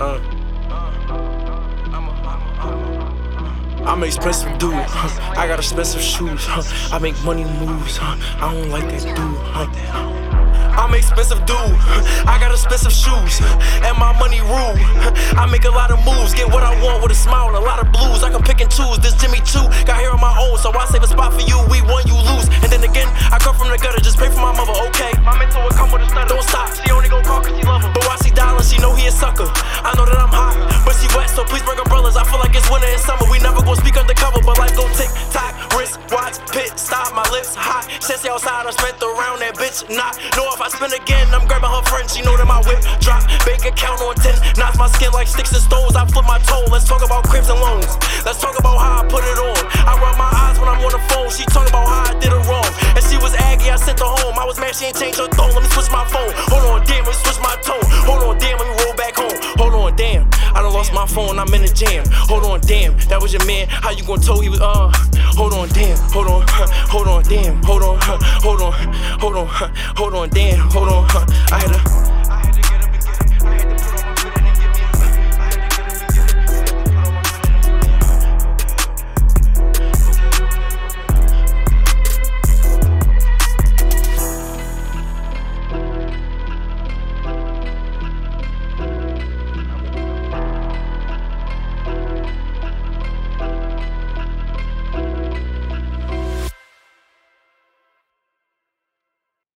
I'm an expensive dude, I got expensive shoes, I make money moves, I don't like that dude, I'm an expensive dude, I got expensive shoes, and my money rule. I make a lot of moves, get what I want with a smile and a lot of blues. I can pick and choose, this Jimmy Choo, got here on my own, so I save a spot for you, we won, you lose. And then again, I come from the gutter, just pray for my mother, okay? My mentor will come with a stutter, don't stop, she only gon' call cause she love him. But why she dialing, she know he a sucker. I know that I'm hot, but she wet, so please bring umbrellas. I feel like it's winter and summer, we never gon' speak undercover, but life gon' tick tock, wrist, watch, pit, stop, my lips hot. Since outside, I spent around that bitch, not know if I spin again, I'm grabbing her friend, she know that my whip drop. Bank account on 10, knocks my skin like sticks and stones. I flip my toe, let's talk about cribs and loans. Let's talk about how I put it on. I rub my eyes when I'm on the phone, she talk about how I did it wrong. And she was aggy, I sent her home. I was mad she ain't changed her tone, let me switch my phone. Hold on, damn, let me switch my tone. Hold on, damn, let me roll back home. Hold on, damn, I done lost my phone, I'm in the jam. Hold on, damn, that was your man, how you gon' tell he was, hold on, damn, hold on, hold on, damn, hold on, hold on, hold on, hold on, damn, hold on, I had to get up and get it.